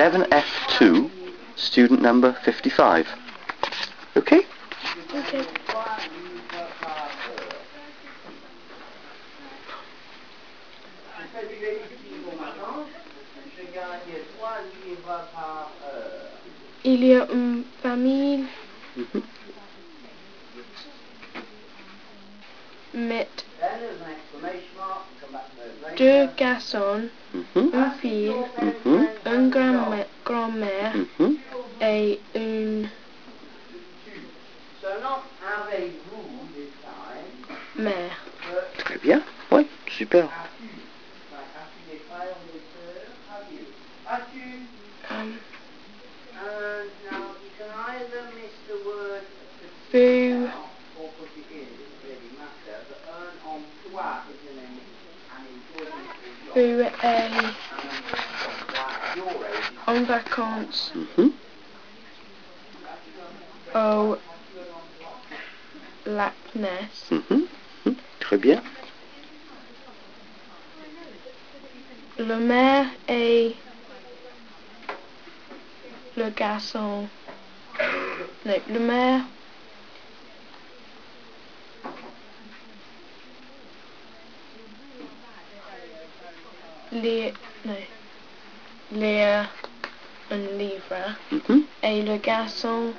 11F2, student number 55. Okay? Okay. Il y a une famille met deux garçons, une fille, une grand-mère et une mère. Très bien. Oui, super. Vous êtes en vacances au lac Ness. Très bien. Le maire et le garçon. Non, le maire lit un livre et le garçon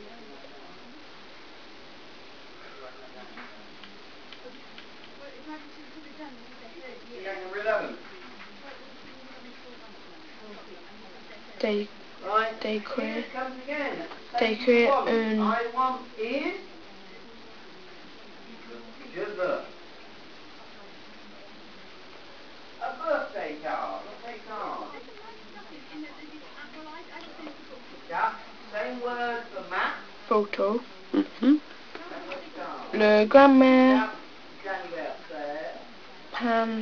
d'écrire un photo. Le grand-mère peint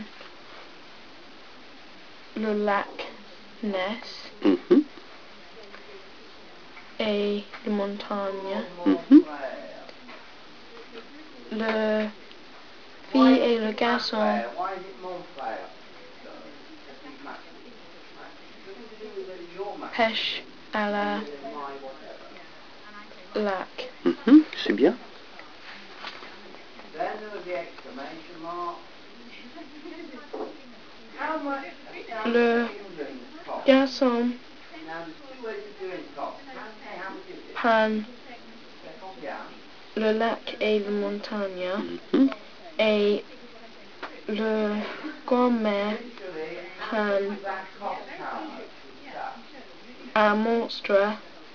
le lac Ness et les montagnes. Le fille et le garçon pêchent à la lac. C'est bien. Le garçon peint le lac et les montagnes et le grand-mère peint un monstre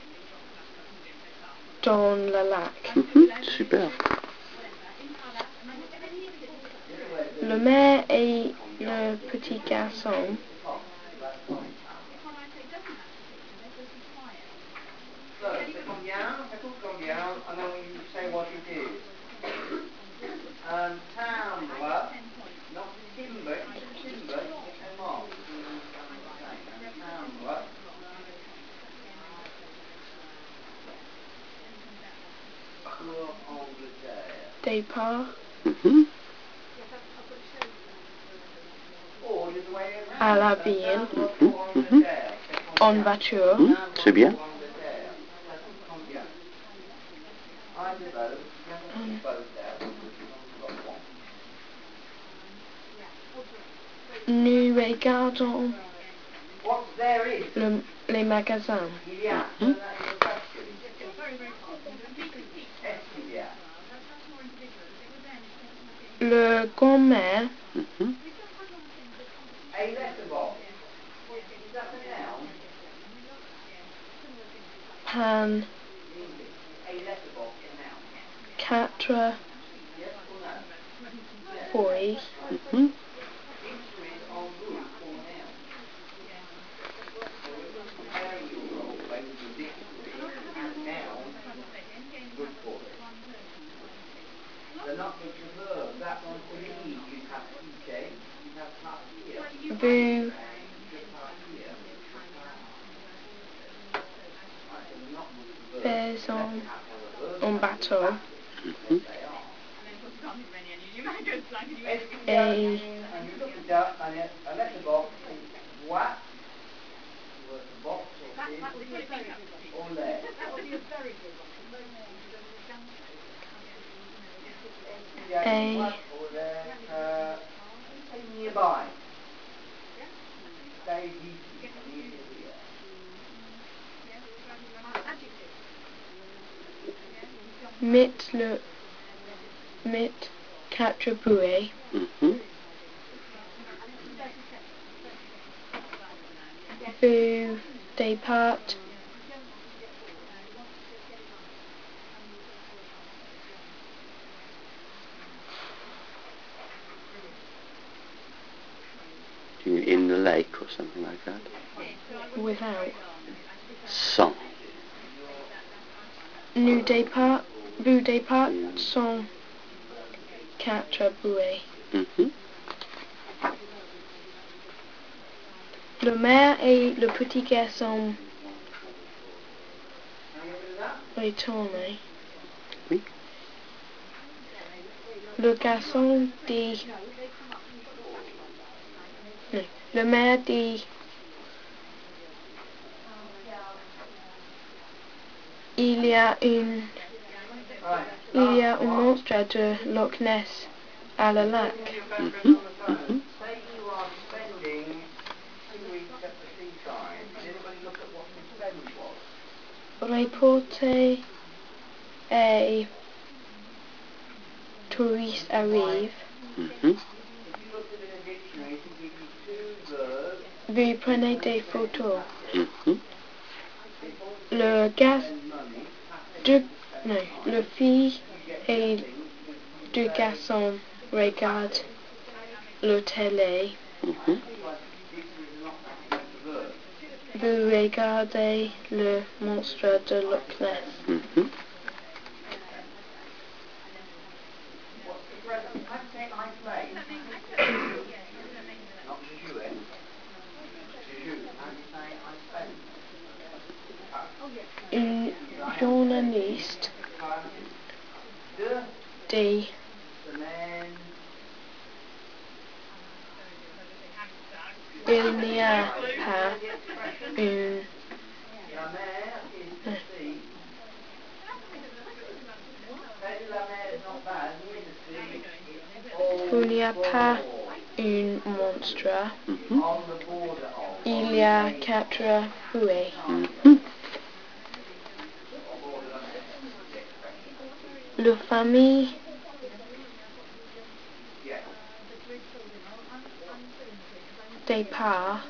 dans le lac. Super. Le maire et le petit garçon départ à la ville en voiture. C'est bien. Nous regardons les magasins. Le grand-mère peint 4 feuilles vous faisons un bateau et A Nearby. mit quatre bouées. Vous départ In the lake or something like that. without. Sans. Vous départ sans quatre bouées. Le maire et le petit garçon retournent. Oui. Le garçon dit... Non. Le maire dit... Il y a un monstre de Loch Ness à la lac. Say you are spending 2 weeks at the seaside. Did anybody look at what the spend was? Reporter et touriste arrive. If you looked at it in a dictionary, it would give you 2 verbs. Vous prenez des photos. Le fille et deux garçons regardent la télé. Vous regardez le monstre de Loch Ness. Un journaliste dit il n'y a pas une il n'y a pas un monstre. Il y a quatre bouées. La famille départ,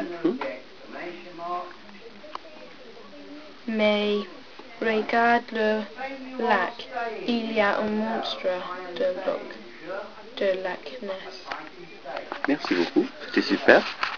mais regarde le lac. Il y a un monstre de Loch Ness. Merci beaucoup, c'était super.